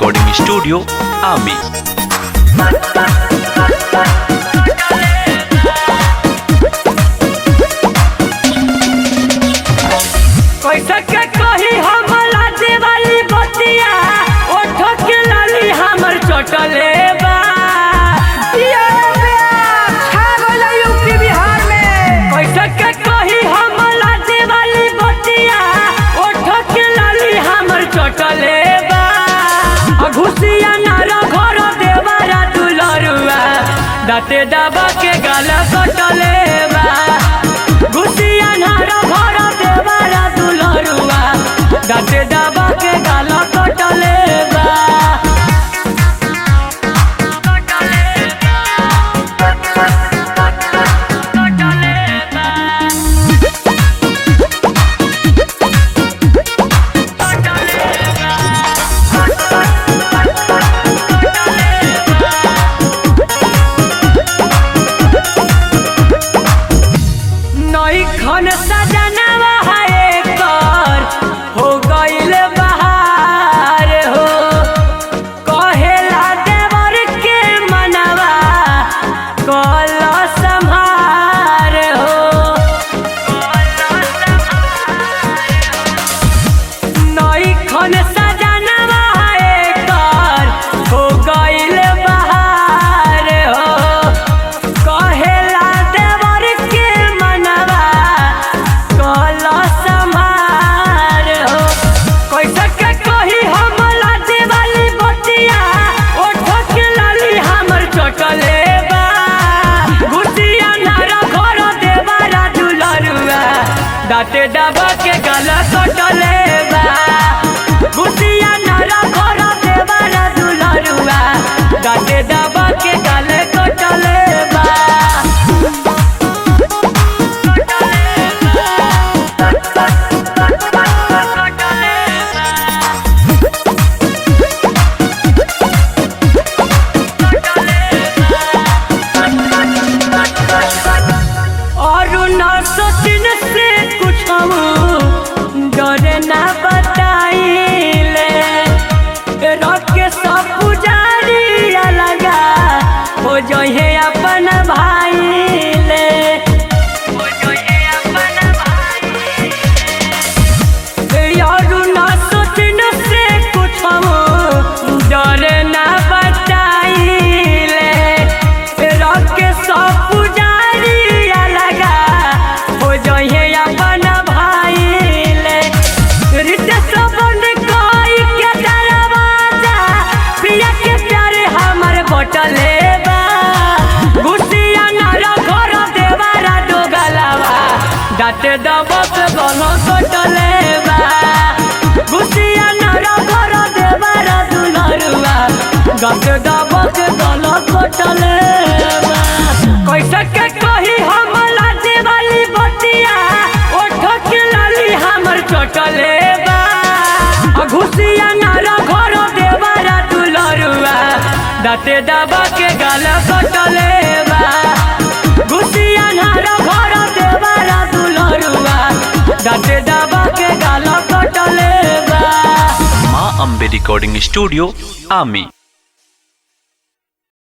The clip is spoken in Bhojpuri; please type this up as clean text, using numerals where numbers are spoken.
Recording Studio, Ami. कैसे के कही हम लाजे वाली बतिया ओठ के लाली हमर चटले बा ये छा गइल यूपी बिहार में। कैसे के कही हम लाजे वाली बतिया ओठ के लाली हमर चटले बा घुसिया नारा घर देवारा दुलरुआ दाते दबा के गाल कटले बा घुसिया नारा घर देवारा दुलरुआ दाते दबा के गाल कटले बा। नई खन सजनवा है कर हो गइल बहार हो कहेला देवर के मनवा कल संभार हो नई खन सजनवा है कर हो गइल बहार हो कहेला देवर के मनवा कल संभार हो। कैसे के कही हम लाजे वाली बतिया ओठ के लाली हमर चटले बा घुसिया नारा घर देवारा दुलरुआ दाते दबा के गाल कटले बा घुसिया नारा घर देवारा दुलरुआ दाते दबा के गाल कटले बा। और न सोचिन से कुछ डरे ना बताइले रख के सब पुजारी अलगा हो जहे अपन भाईले और न सोचिन से कुछ डरे ना बताइले रख के सब पुजारी अलगा हो जहे अपन भाईले रिते सबन कोई के दरवाजा पिया के प्यारे हमर बटले बा घुसिया नारा घर देवारा डोगलावा दाते दबक गलो कटले बा घुसिया नारा घर देवारा दुलरुआ दाते दबक गलो कटले बा। कैसे के कही हम लाजे वाली बतिया ओठ के लाली हमर चटले बा घुसिया नारा घर देवारा दुलरुआ दाते दबा के गाल कटले बा घुसिया नारा घर देवारा दुलरुआ दाते दबा के गाल कटले बा। Ma Ambe Recording Studio, Ami.